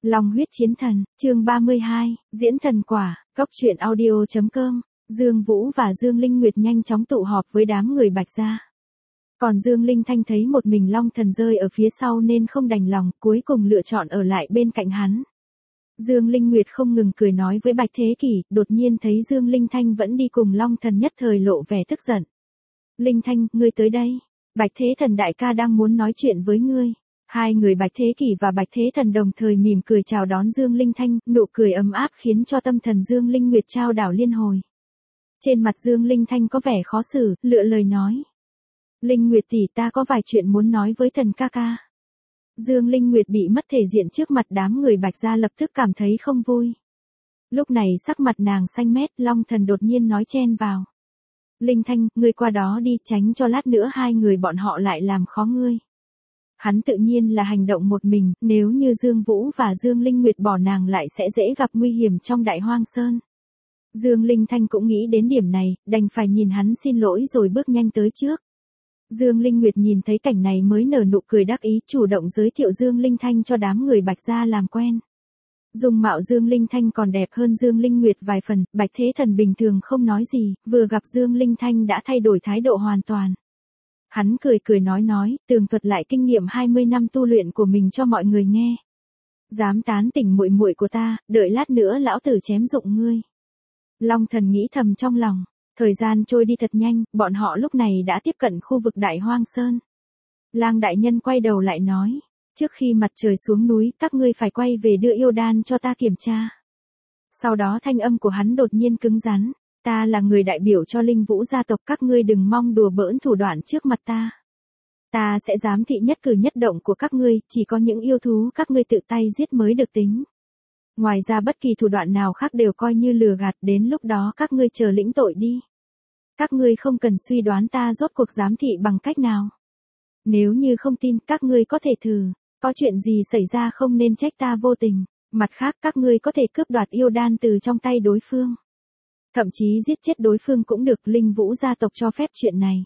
Long huyết chiến thần, chương 32, diễn thần quả, Cốc truyện audio.com, Dương Vũ và Dương Linh Nguyệt nhanh chóng tụ họp với đám người Bạch gia. Còn Dương Linh Thanh thấy một mình Long Thần rơi ở phía sau nên không đành lòng, cuối cùng lựa chọn ở lại bên cạnh hắn. Dương Linh Nguyệt không ngừng cười nói với Bạch Thế Kỷ, đột nhiên thấy Dương Linh Thanh vẫn đi cùng Long Thần nhất thời lộ vẻ tức giận. Linh Thanh, ngươi tới đây. Bạch Thế Thần đại ca đang muốn nói chuyện với ngươi. Hai người Bạch Thế Kỷ và Bạch Thế Thần đồng thời mỉm cười chào đón Dương Linh Thanh, nụ cười ấm áp khiến cho tâm thần Dương Linh Nguyệt trao đảo liên hồi. Trên mặt Dương Linh Thanh có vẻ khó xử, lựa lời nói. Linh Nguyệt tỷ, ta có vài chuyện muốn nói với thần ca ca. Dương Linh Nguyệt bị mất thể diện trước mặt đám người Bạch gia lập tức cảm thấy không vui. Lúc này sắc mặt nàng xanh mét, Long Thần đột nhiên nói chen vào. Linh Thanh, ngươi qua đó đi, tránh cho lát nữa hai người bọn họ lại làm khó ngươi. Hắn tự nhiên là hành động một mình, nếu như Dương Vũ và Dương Linh Nguyệt bỏ nàng lại sẽ dễ gặp nguy hiểm trong Đại Hoang Sơn. Dương Linh Thanh cũng nghĩ đến điểm này, đành phải nhìn hắn xin lỗi rồi bước nhanh tới trước. Dương Linh Nguyệt nhìn thấy cảnh này mới nở nụ cười đắc ý, chủ động giới thiệu Dương Linh Thanh cho đám người Bạch gia làm quen. Dung mạo Dương Linh Thanh còn đẹp hơn Dương Linh Nguyệt vài phần, Bạch Thế Thần bình thường không nói gì, vừa gặp Dương Linh Thanh đã thay đổi thái độ hoàn toàn. Hắn cười cười nói, tường thuật lại kinh nghiệm 20 năm tu luyện của mình cho mọi người nghe. Dám tán tỉnh muội muội của ta, đợi lát nữa lão tử chém dụng ngươi. Long Thần nghĩ thầm trong lòng, thời gian trôi đi thật nhanh, bọn họ lúc này đã tiếp cận khu vực Đại Hoang Sơn. Lang đại nhân quay đầu lại nói, trước khi mặt trời xuống núi, các ngươi phải quay về đưa yêu đan cho ta kiểm tra. Sau đó thanh âm của hắn đột nhiên cứng rắn. Ta là người đại biểu cho Linh Vũ gia tộc, các ngươi đừng mong đùa bỡn thủ đoạn trước mặt ta. Ta sẽ giám thị nhất cử nhất động của các ngươi, chỉ có những yêu thú các ngươi tự tay giết mới được tính. Ngoài ra bất kỳ thủ đoạn nào khác đều coi như lừa gạt, đến lúc đó các ngươi chờ lĩnh tội đi. Các ngươi không cần suy đoán ta rốt cuộc giám thị bằng cách nào. Nếu như không tin, các ngươi có thể thử, có chuyện gì xảy ra không nên trách ta vô tình, mặt khác các ngươi có thể cướp đoạt yêu đan từ trong tay đối phương. Thậm chí giết chết đối phương cũng được, Linh Vũ gia tộc cho phép chuyện này.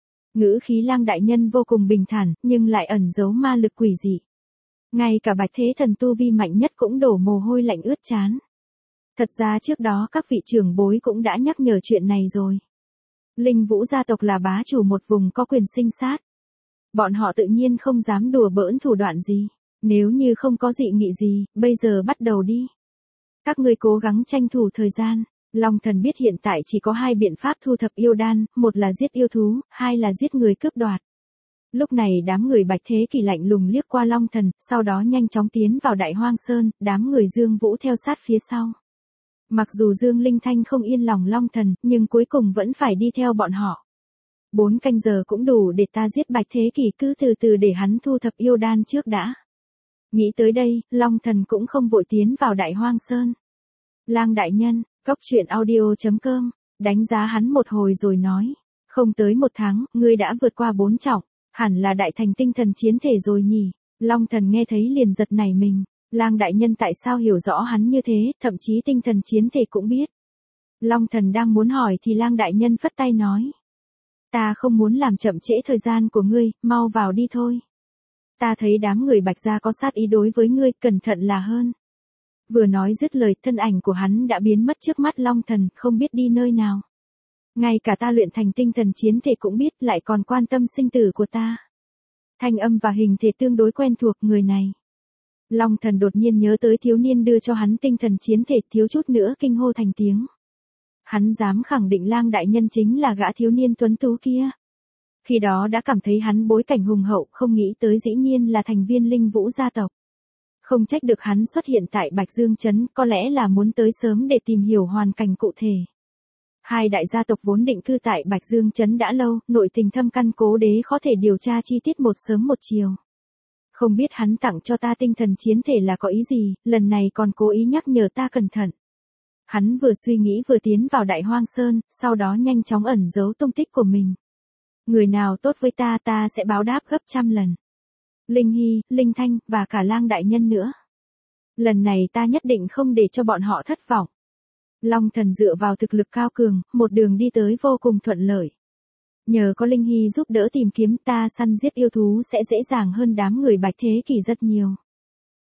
Ngữ khí Lang đại nhân vô cùng bình thản, nhưng lại ẩn giấu ma lực quỷ dị. Ngay cả Bạch Thế Thần tu vi mạnh nhất cũng đổ mồ hôi lạnh ướt trán. Thật ra trước đó các vị trưởng bối cũng đã nhắc nhở chuyện này rồi. Linh Vũ gia tộc là bá chủ một vùng có quyền sinh sát. Bọn họ tự nhiên không dám đùa bỡn thủ đoạn gì. Nếu như không có dị nghị gì, bây giờ bắt đầu đi. Các ngươi cố gắng tranh thủ thời gian. Long Thần biết hiện tại chỉ có hai biện pháp thu thập yêu đan, một là giết yêu thú, hai là giết người cướp đoạt. Lúc này đám người Bạch Thế Kỷ lạnh lùng liếc qua Long Thần, sau đó nhanh chóng tiến vào Đại Hoang Sơn, đám người Dương Vũ theo sát phía sau. Mặc dù Dương Linh Thanh không yên lòng Long Thần, nhưng cuối cùng vẫn phải đi theo bọn họ. 4 canh giờ cũng đủ để ta giết Bạch Thế Kỷ, cứ từ từ để hắn thu thập yêu đan trước đã. Nghĩ tới đây, Long Thần cũng không vội tiến vào Đại Hoang Sơn. Lang đại nhân, Cốc truyện audio.com, đánh giá hắn một hồi rồi nói, không tới 1 tháng, ngươi đã vượt qua 4 trọng, hẳn là đại thành tinh thần chiến thể rồi nhỉ. Long Thần nghe thấy liền giật nảy mình, Lang đại nhân tại sao hiểu rõ hắn như thế, thậm chí tinh thần chiến thể cũng biết. Long Thần đang muốn hỏi thì Lang đại nhân phất tay nói, ta không muốn làm chậm trễ thời gian của ngươi, mau vào đi thôi. Ta thấy đám người Bạch gia có sát ý đối với ngươi, cẩn thận là hơn. Vừa nói dứt lời, thân ảnh của hắn đã biến mất trước mắt Long Thần, không biết đi nơi nào. Ngay cả ta luyện thành tinh thần chiến thể cũng biết, lại còn quan tâm sinh tử của ta. Thanh âm và hình thể tương đối quen thuộc người này. Long Thần đột nhiên nhớ tới thiếu niên đưa cho hắn tinh thần chiến thể, thiếu chút nữa kinh hô thành tiếng. Hắn dám khẳng định Lang đại nhân chính là gã thiếu niên tuấn tú kia. Khi đó đã cảm thấy hắn bối cảnh hùng hậu, không nghĩ tới dĩ nhiên là thành viên Linh Vũ gia tộc. Không trách được hắn xuất hiện tại Bạch Dương Trấn, có lẽ là muốn tới sớm để tìm hiểu hoàn cảnh cụ thể. Hai đại gia tộc vốn định cư tại Bạch Dương Trấn đã lâu, nội tình thâm căn cố đế có thể điều tra chi tiết một sớm một chiều. Không biết hắn tặng cho ta tinh thần chiến thể là có ý gì, lần này còn cố ý nhắc nhở ta cẩn thận. Hắn vừa suy nghĩ vừa tiến vào Đại Hoang Sơn, sau đó nhanh chóng ẩn giấu tung tích của mình. Người nào tốt với ta, ta sẽ báo đáp gấp 100 lần. Linh Hy, Linh Thanh, và cả Lang đại nhân nữa. Lần này ta nhất định không để cho bọn họ thất vọng. Long Thần dựa vào thực lực cao cường, một đường đi tới vô cùng thuận lợi. Nhờ có Linh Hy giúp đỡ tìm kiếm, ta săn giết yêu thú sẽ dễ dàng hơn đám người Bạch Thế Kỷ rất nhiều.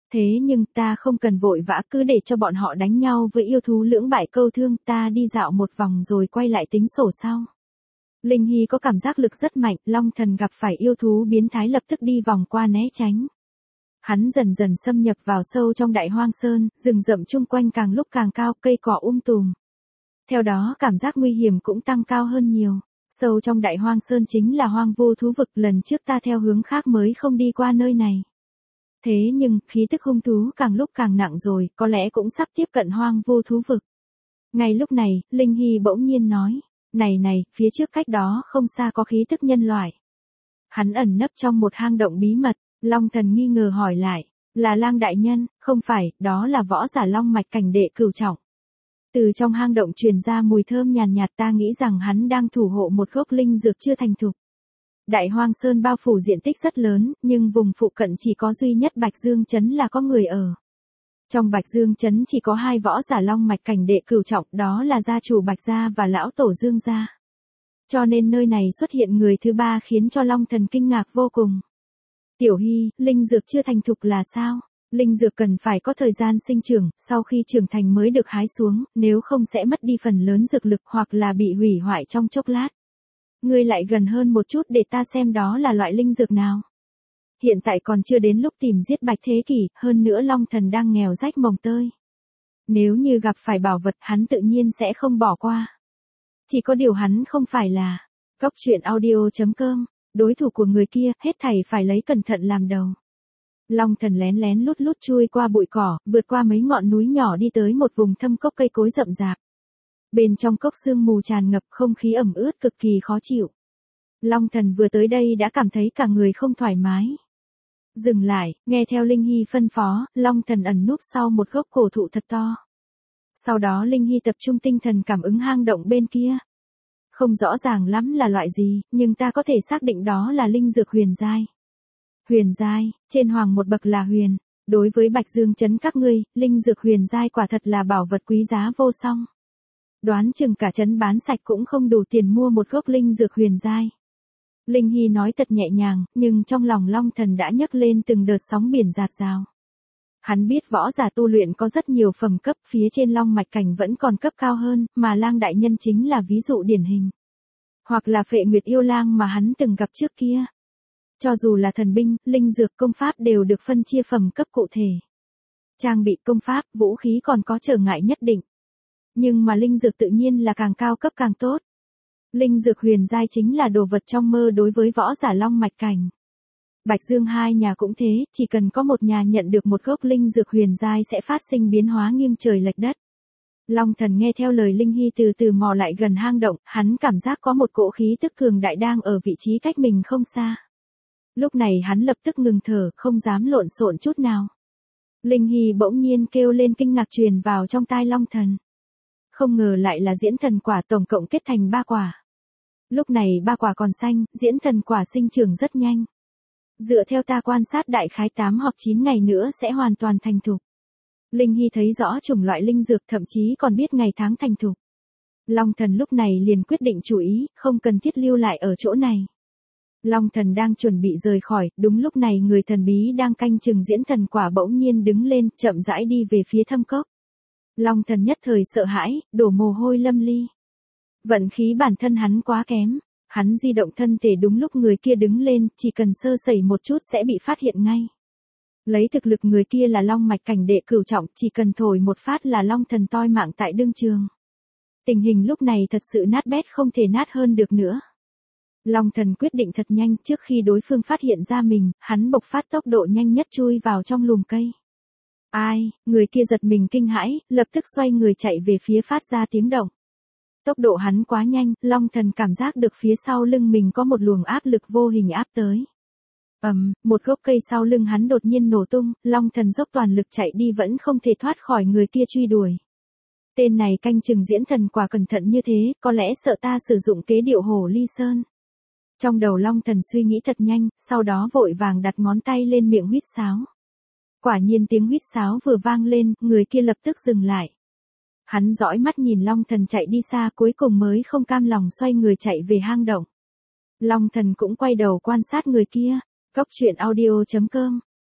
Thế nhưng ta không cần vội vã cứ để cho bọn họ đánh nhau với yêu thú lưỡng bại câu thương, ta đi dạo một vòng rồi quay lại tính sổ sau. Linh Hy có cảm giác lực rất mạnh, Long Thần gặp phải yêu thú biến thái lập tức đi vòng qua né tránh. Hắn dần dần xâm nhập vào sâu trong đại hoang sơn, rừng rậm chung quanh càng lúc càng cao, cây cỏ tùm. Theo đó cảm giác nguy hiểm cũng tăng cao hơn nhiều. Sâu trong đại hoang sơn chính là hoang vu thú vực, lần trước ta theo hướng khác mới không đi qua nơi này. Thế nhưng, khí tức hung thú càng lúc càng nặng rồi, có lẽ cũng sắp tiếp cận hoang vu thú vực. Ngay lúc này, Linh Hy bỗng nhiên nói, này, phía trước cách đó không xa có khí tức nhân loại. Hắn ẩn nấp trong một hang động bí mật, Long Thần nghi ngờ hỏi lại, là Lang đại nhân, không phải, đó là võ giả Long mạch cảnh đệ cửu trọng. Từ trong hang động truyền ra mùi thơm nhàn nhạt, ta nghĩ rằng hắn đang thủ hộ một gốc linh dược chưa thành thục. Đại Hoang Sơn bao phủ diện tích rất lớn, nhưng vùng phụ cận chỉ có duy nhất Bạch Dương Trấn là có người ở. Trong Bạch Dương Trấn chỉ có 2 võ giả Long mạch cảnh đệ cửu trọng, đó là gia chủ Bạch Gia và lão tổ Dương Gia. Cho nên nơi này xuất hiện người thứ 3 khiến cho Long Thần kinh ngạc vô cùng. Tiểu Hy, linh dược chưa thành thục là sao? Linh dược cần phải có thời gian sinh trưởng, sau khi trưởng thành mới được hái xuống, nếu không sẽ mất đi phần lớn dược lực hoặc là bị hủy hoại trong chốc lát. Ngươi lại gần hơn một chút để ta xem đó là loại linh dược nào. Hiện tại còn chưa đến lúc tìm giết Bạch Thế Kỷ, hơn nữa Long Thần đang nghèo rách mồng tơi. Nếu như gặp phải bảo vật hắn tự nhiên sẽ không bỏ qua. Chỉ có điều hắn không phải là Goctruyện.audio.com, đối thủ của người kia, hết thảy phải lấy cẩn thận làm đầu. Long Thần lén lén lút lút chui qua bụi cỏ, vượt qua mấy ngọn núi nhỏ đi tới một vùng thâm cốc cây cối rậm rạp. Bên trong cốc sương mù tràn ngập, không khí ẩm ướt cực kỳ khó chịu. Long Thần vừa tới đây đã cảm thấy cả người không thoải mái. Dừng lại, nghe theo Linh Hy phân phó, Long Thần ẩn núp sau một gốc cổ thụ thật to. Sau đó Linh Hy tập trung tinh thần cảm ứng hang động bên kia. Không rõ ràng lắm là loại gì, nhưng ta có thể xác định đó là linh dược huyền giai. Huyền giai, trên hoàng một bậc là huyền. Đối với Bạch Dương Trấn các ngươi, linh dược huyền giai quả thật là bảo vật quý giá vô song. Đoán chừng cả trấn bán sạch cũng không đủ tiền mua một gốc linh dược huyền giai. Linh Hy nói thật nhẹ nhàng, nhưng trong lòng Long Thần đã nhấc lên từng đợt sóng biển dạt dào. Hắn biết võ giả tu luyện có rất nhiều phẩm cấp, phía trên Long mạch cảnh vẫn còn cấp cao hơn, mà Lang đại nhân chính là ví dụ điển hình. Hoặc là Phệ Nguyệt yêu lang mà hắn từng gặp trước kia. Cho dù là thần binh, linh dược, công pháp đều được phân chia phẩm cấp cụ thể. Trang bị, công pháp, vũ khí còn có trở ngại nhất định. Nhưng mà linh dược tự nhiên là càng cao cấp càng tốt. Linh dược huyền giai chính là đồ vật trong mơ đối với võ giả Long mạch cảnh. Bạch Dương hai nhà cũng thế, chỉ cần có một nhà nhận được một gốc linh dược huyền giai sẽ phát sinh biến hóa nghiêng trời lệch đất. Long Thần nghe theo lời Linh Hy từ từ mò lại gần hang động, hắn cảm giác có một cỗ khí tức cường đại đang ở vị trí cách mình không xa. Lúc này hắn lập tức ngừng thở, không dám lộn xộn chút nào. Linh Hy bỗng nhiên kêu lên kinh ngạc truyền vào trong tai Long Thần. Không ngờ lại là diễn thần quả, tổng cộng kết thành 3 quả. Lúc này 3 quả còn xanh, diễn thần quả sinh trưởng rất nhanh. Dựa theo ta quan sát đại khái 8 hoặc 9 ngày nữa sẽ hoàn toàn thành thục. Linh Hy thấy rõ chủng loại linh dược, thậm chí còn biết ngày tháng thành thục. Long Thần lúc này liền quyết định chủ ý, không cần thiết lưu lại ở chỗ này. Long Thần đang chuẩn bị rời khỏi, đúng lúc này người thần bí đang canh chừng diễn thần quả bỗng nhiên đứng lên, chậm rãi đi về phía thâm cốc. Long Thần nhất thời sợ hãi, đổ mồ hôi lâm ly. Vận khí bản thân hắn quá kém, hắn di động thân thể đúng lúc người kia đứng lên, chỉ cần sơ sẩy một chút sẽ bị phát hiện ngay. Lấy thực lực người kia là Long mạch cảnh đệ cửu trọng, chỉ cần thổi một phát là Long Thần toi mạng tại đương trường. Tình hình lúc này thật sự nát bét, không thể nát hơn được nữa. Long Thần quyết định thật nhanh, trước khi đối phương phát hiện ra mình, hắn bộc phát tốc độ nhanh nhất chui vào trong lùm cây. Ai, người kia giật mình kinh hãi, lập tức xoay người chạy về phía phát ra tiếng động. Tốc độ hắn quá nhanh, Long Thần cảm giác được phía sau lưng mình có một luồng áp lực vô hình áp tới. Một gốc cây sau lưng hắn đột nhiên nổ tung, Long Thần dốc toàn lực chạy đi vẫn không thể thoát khỏi người kia truy đuổi. Tên này canh chừng diễn thần quả cẩn thận như thế, có lẽ sợ ta sử dụng kế điệu hổ ly sơn. Trong đầu Long Thần suy nghĩ thật nhanh, sau đó vội vàng đặt ngón tay lên miệng huýt sáo. Quả nhiên tiếng huýt sáo vừa vang lên, người kia lập tức dừng lại. Hắn dõi mắt nhìn Long Thần chạy đi xa, cuối cùng mới không cam lòng xoay người chạy về hang động. Long Thần cũng quay đầu quan sát người kia. Goctruyện.audio.com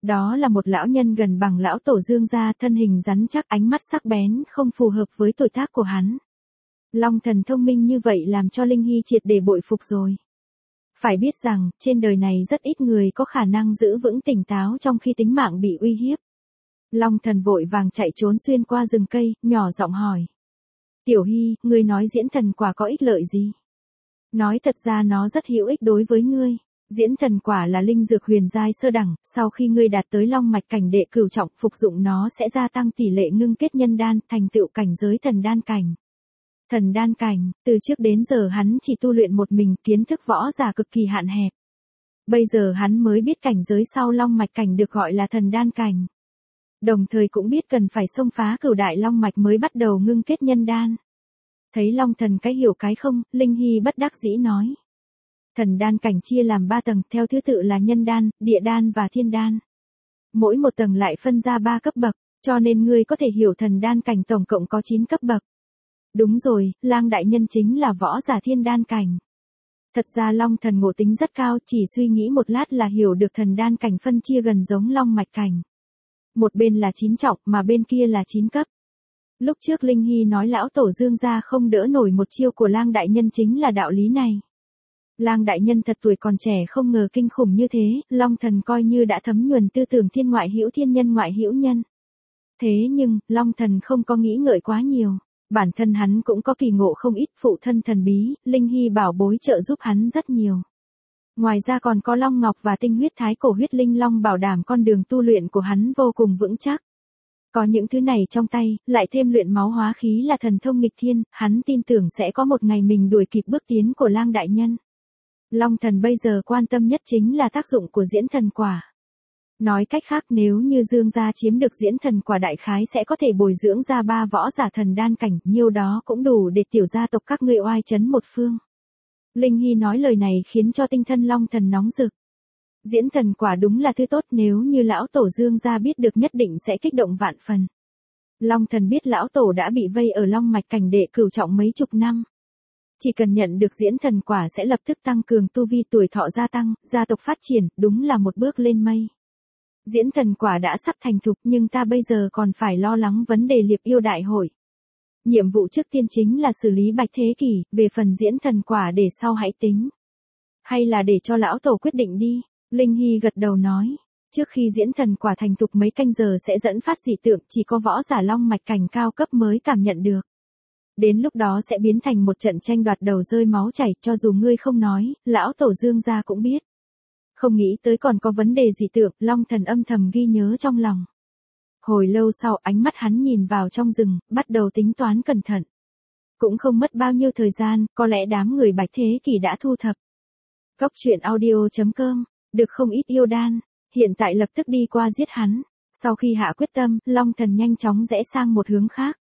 Đó là một lão nhân gần bằng lão tổ Dương gia, thân hình rắn chắc, ánh mắt sắc bén, không phù hợp với tuổi tác của hắn. Long thần thông minh như vậy làm cho Linh Hy triệt để bội phục rồi. Phải biết rằng, trên đời này rất ít người có khả năng giữ vững tỉnh táo trong khi tính mạng bị uy hiếp. Long thần vội vàng chạy trốn xuyên qua rừng cây, nhỏ giọng hỏi. Tiểu Hy, ngươi nói diễn thần quả có ích lợi gì? Nói thật ra nó rất hữu ích đối với ngươi. Diễn thần quả là linh dược huyền giai sơ đẳng, sau khi ngươi đạt tới long mạch cảnh đệ cửu trọng, phục dụng nó sẽ gia tăng tỷ lệ ngưng kết nhân đan, thành tựu cảnh giới thần đan cảnh. Thần đan cảnh, từ trước đến giờ hắn chỉ tu luyện một mình, kiến thức võ giả cực kỳ hạn hẹp. Bây giờ hắn mới biết cảnh giới sau long mạch cảnh được gọi là thần đan cảnh. Đồng thời cũng biết cần phải xông phá cửu đại long mạch mới bắt đầu ngưng kết nhân đan. Thấy long thần cái hiểu cái không, Linh Hy bất đắc dĩ nói. Thần đan cảnh chia làm 3 tầng, theo thứ tự là nhân đan, địa đan và thiên đan. Mỗi một tầng lại phân ra 3 cấp bậc, cho nên ngươi có thể hiểu thần đan cảnh tổng cộng có 9 cấp bậc. Đúng rồi, Lang đại nhân chính là võ giả thiên đan cảnh. Thật ra Long thần ngộ tính rất cao, chỉ suy nghĩ một lát là hiểu được thần đan cảnh phân chia gần giống long mạch cảnh. Một bên là 9 trọng mà bên kia là 9 cấp. Lúc trước Linh Hy nói lão tổ Dương gia không đỡ nổi một chiêu của Lang đại nhân chính là đạo lý này. Lang đại nhân thật tuổi còn trẻ không ngờ kinh khủng như thế, Long thần coi như đã thấm nhuần tư tưởng thiên ngoại hữu thiên nhân ngoại hữu nhân. Thế nhưng, Long thần không có nghĩ ngợi quá nhiều. Bản thân hắn cũng có kỳ ngộ không ít, phụ thân thần bí, Linh Hy bảo bối trợ giúp hắn rất nhiều. Ngoài ra còn có Long Ngọc và tinh huyết thái cổ huyết linh long bảo đảm con đường tu luyện của hắn vô cùng vững chắc. Có những thứ này trong tay, lại thêm luyện máu hóa khí là thần thông nghịch thiên, hắn tin tưởng sẽ có một ngày mình đuổi kịp bước tiến của Lang đại nhân. Long thần bây giờ quan tâm nhất chính là tác dụng của diễn thần quả. Nói cách khác, nếu như Dương gia chiếm được diễn thần quả đại khái sẽ có thể bồi dưỡng ra 3 võ giả thần đan cảnh, nhiêu đó cũng đủ để tiểu gia tộc các ngươi oai chấn một phương. Linh Hy nói lời này khiến cho tinh thần Long thần nóng rực. Diễn thần quả đúng là thứ tốt, nếu như lão tổ Dương gia biết được nhất định sẽ kích động vạn phần. Long thần biết lão tổ đã bị vây ở long mạch cảnh đệ cửu trọng mấy chục năm. Chỉ cần nhận được diễn thần quả sẽ lập tức tăng cường tu vi, tuổi thọ gia tăng, gia tộc phát triển, đúng là một bước lên mây. Diễn thần quả đã sắp thành thục nhưng ta bây giờ còn phải lo lắng vấn đề liệp yêu đại hội. Nhiệm vụ trước tiên chính là xử lý Bạch Thế Kỷ, về phần diễn thần quả để sau hãy tính. Hay là để cho lão tổ quyết định đi, Linh Hy gật đầu nói. Trước khi diễn thần quả thành thục mấy canh giờ sẽ dẫn phát dị tượng, chỉ có võ giả long mạch cảnh cao cấp mới cảm nhận được. Đến lúc đó sẽ biến thành một trận tranh đoạt đầu rơi máu chảy, cho dù ngươi không nói, lão tổ Dương gia cũng biết. Không nghĩ tới còn có vấn đề dị tượng, Long thần âm thầm ghi nhớ trong lòng. Hồi lâu sau ánh mắt hắn nhìn vào trong rừng, bắt đầu tính toán cẩn thận. Cũng không mất bao nhiêu thời gian, có lẽ đám người Bạch Thế Kỷ đã thu thập. Góc truyện audio.com, được không ít yêu đan, hiện tại lập tức đi qua giết hắn. Sau khi hạ quyết tâm, Long thần nhanh chóng rẽ sang một hướng khác.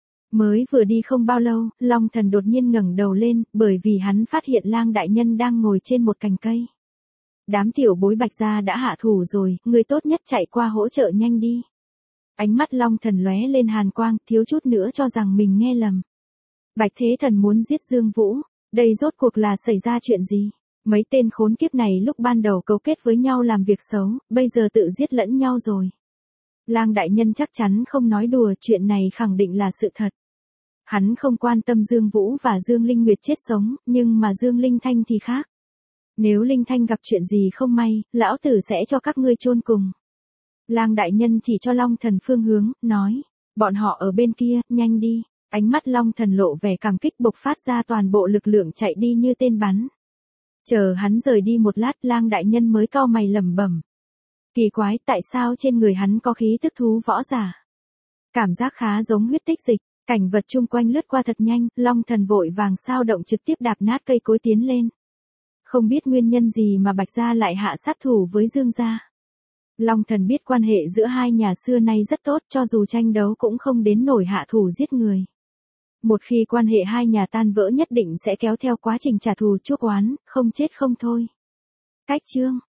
Mới vừa đi không bao lâu, Long thần đột nhiên ngẩng đầu lên, bởi vì hắn phát hiện Lang đại nhân đang ngồi trên một cành cây. Đám tiểu bối Bạch gia đã hạ thủ rồi, người tốt nhất chạy qua hỗ trợ nhanh đi. Ánh mắt Long thần lóe lên hàn quang, thiếu chút nữa cho rằng mình nghe lầm. Bạch Thế Thần muốn giết Dương Vũ, đây rốt cuộc là xảy ra chuyện gì? Mấy tên khốn kiếp này lúc ban đầu cấu kết với nhau làm việc xấu, bây giờ tự giết lẫn nhau rồi. Lang đại nhân chắc chắn không nói đùa, chuyện này khẳng định là sự thật. Hắn không quan tâm Dương Vũ và Dương Linh Nguyệt chết sống, nhưng mà Dương Linh Thanh thì khác. Nếu Linh Thanh gặp chuyện gì không may, lão tử sẽ cho các ngươi chôn cùng. Lang đại nhân chỉ cho Long thần phương hướng, nói, bọn họ ở bên kia, nhanh đi. Ánh mắt Long thần lộ vẻ cảm kích, bộc phát ra toàn bộ lực lượng chạy đi như tên bắn. Chờ hắn rời đi một lát, Lang đại nhân mới cau mày lẩm bẩm. Kỳ quái, tại sao trên người hắn có khí tức thú võ giả? Cảm giác khá giống huyết tích dịch, cảnh vật chung quanh lướt qua thật nhanh, Long thần vội vàng sao động trực tiếp đạp nát cây cối tiến lên. Không biết nguyên nhân gì mà Bạch gia lại hạ sát thủ với Dương gia. Long thần biết quan hệ giữa hai nhà xưa nay rất tốt, cho dù tranh đấu cũng không đến nổi hạ thủ giết người. Một khi quan hệ hai nhà tan vỡ nhất định sẽ kéo theo quá trình trả thù chuốc oán, không chết không thôi. Cách chương